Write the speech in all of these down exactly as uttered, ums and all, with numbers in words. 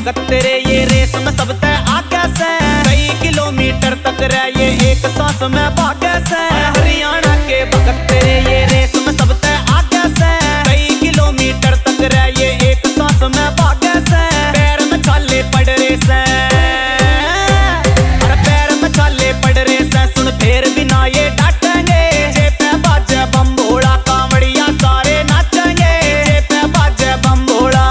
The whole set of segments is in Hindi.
भगत तेरे ये रेस में सब तय आगे से, कई किलोमीटर तक रह ये एक सांस में भागे से। हरियाणा के भगत तेरे ये रेस में सब तय आगे से, कई किलोमीटर तक रह ये एक सांस में भागे से। पैर में छाले पड़ रहे से, अरे पैर में छाले पड़ रहे से, सुन फिर भी ना ये डांटेंगे। जे पे बाजे बम भोला कांवड़िया सारे नाचेंगे, जे पे बाजे बम भोला।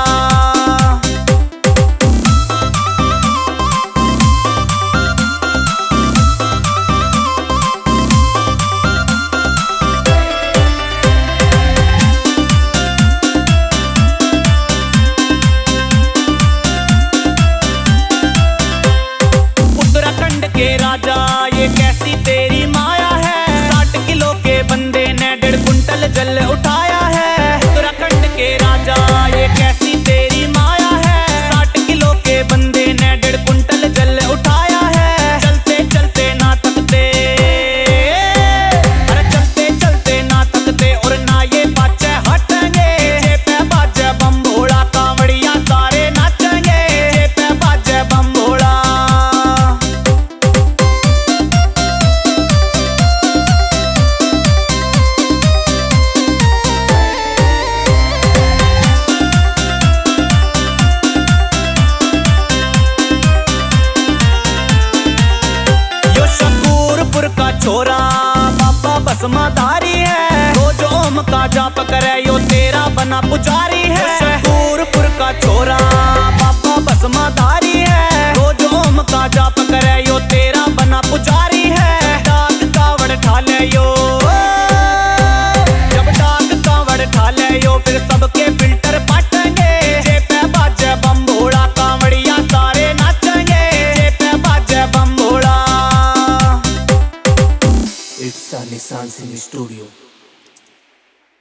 के राजा ये कैसी तेरी माया है, साठ किलो के बंदे ने डेढ़ कुंटल जल उठाया है। उत्तराखंड के राजा ये कैसी तेरी माया है, साठ किलो के बंदे ने डेढ़ कुंटल जल उठाया है। चलते चलते ना थकते, अरे चलते चलते ना थकते और ना ये पाछे हटेंगे। जे पे बाजे बम भोला कांवड़िया सारे नाचेंगे, जे पे बाजे बम भोला। शकूरपुर का छोरा बाबा भस्मधारी है, रोज ओम का जाप करे यो तेरा बना पुजारी है। शकूरपुर का छोरा बाबा भस्मधारी है, रोज ओम का जाप करे यो तेरा बना पुजारी है। डाक कावड़ ठाले यो, जब डाक कावड़ ठाले यो फिर सबके फिल्टर पाटेंगे। जे पे बाजे बम भोला कांवड़िया सारे नाचेंगे, जे पे बाजे बम भोला। It's a Nissan Cine Studio.